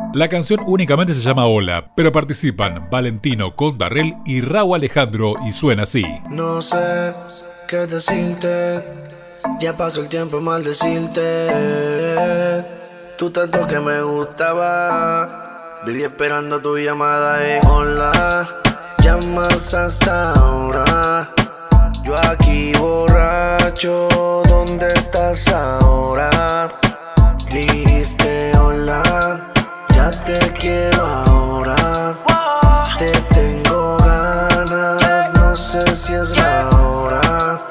La canción únicamente se llama Hola, pero participan Valentino con Darrell y Rauw Alejandro y suena así. No sé qué decirte, ya pasó el tiempo en maldecirte. Tú tanto que me gustaba, viví esperando tu llamada y hola, llamas hasta ahora. Yo aquí borracho, ¿dónde estás ahora? Dijiste hola, ya te quiero ahora. Te tengo ganas, no sé si es la hora.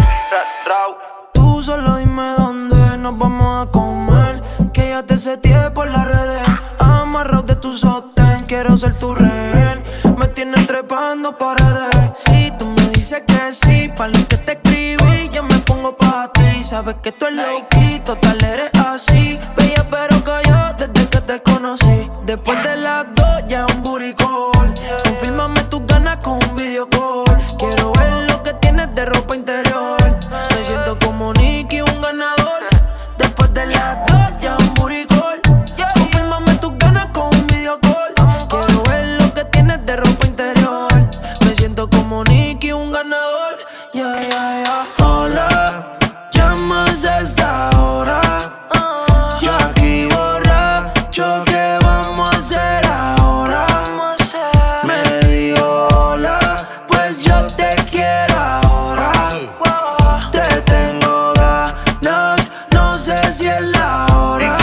Tú solo dime dónde nos vamos a comer, que ya te seteé por las redes. Amarrado de tu sostén, quiero ser tu rehén. Me tienes trepando paredes. Si tú me dices que sí, pa' lo que te escribí, yo me pongo pa' ti. Sabes que tú eres loquito, tal eres así. Bella pero callada desde que te conocí. Después de las 2 ya un booty call. Confírmame tus ganas con un video call. Quiero ver lo que tienes de ropa interior. Me siento como Nicky, un ganador. Después de las 2 ya un booty call. Confírmame tus ganas con un video call. Quiero ver lo que tienes de ropa interior. Me siento como Nicky, un ganador. Yeah, yeah, yeah. Hola, llamas a esta hora. Yo aquí borracho, ¿qué vamos a hacer ahora? Me dijo hola, pues yo te quiero ahora. Te tengo ganas, no sé si es la hora.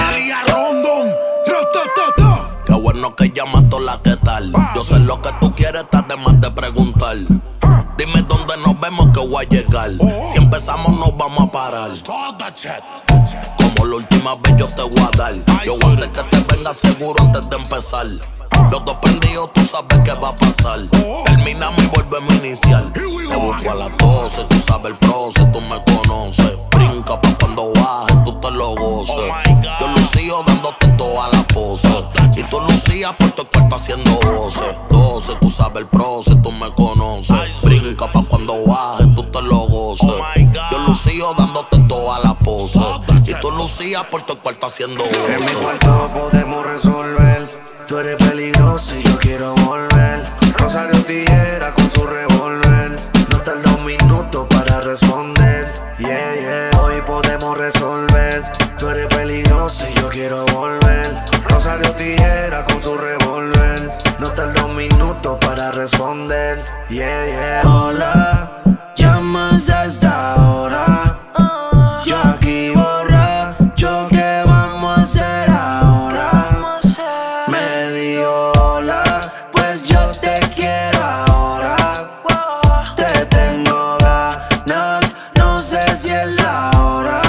Qué bueno que llamas toda, ¿qué tal? Yo sé lo que tú quieres, estás de más de preguntar. Dime dónde nos vemos que voy a llegar. Si empezamos nos vamos a parar. Como la última vez yo te voy a dar. Yo voy a hacer que te venga seguro antes de empezar. Los dos prendidos, tú sabes qué va a pasar. Terminamos y volvemos a iniciar. Te busco a las 12, tú sabes el proceso, tú me conoces. Brinca pa' cuando bajes, tú te lo goces. Yo lucío dándote en toda la pose. Y tú lucías por tu cuarto haciendo voces. 12, tú sabes el proceso, tú me conoces. Brinca pa' cuando bajes, tú te lo goces. Yo lucío dándote en toda la pose. Y tú lucías por tu cuarto haciendo En mi voces. cuarto podemos resolver. Tú eres peligroso y yo quiero volver. Rosario Tijera con su revólver. No tarda un minuto para responder. Yeah, yeah, hoy podemos resolver. Tú eres peligroso y yo quiero volver. Rosario Tijera con su revólver. No tarda un minuto para responder. Yeah, yeah. Hola, llamas a esta hora. Yo aquí borracho, ¿qué vamos a hacer ahora? Me dijo hola, pues yo te quiero ahora. Te tengo ganas, no sé si es la hora.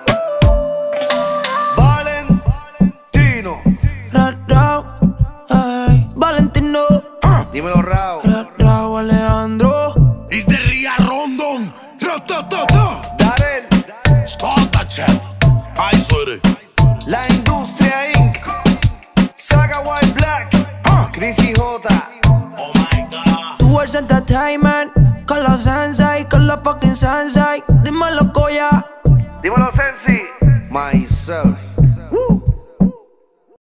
Valentino. Rauw, ay, Valentino. Dímelo, Rauw. Rauw Alejandro. Is the Ria Rondon. Darrell. Stop that shit. Ay, sorry. La Industria Inc. Saga White Black. Chrissy J. Oh my God. Towards Entertainment. Con los Sensei, con los fucking Sensei. Dímelo, Koya. Dímelo, Sensi. Myself.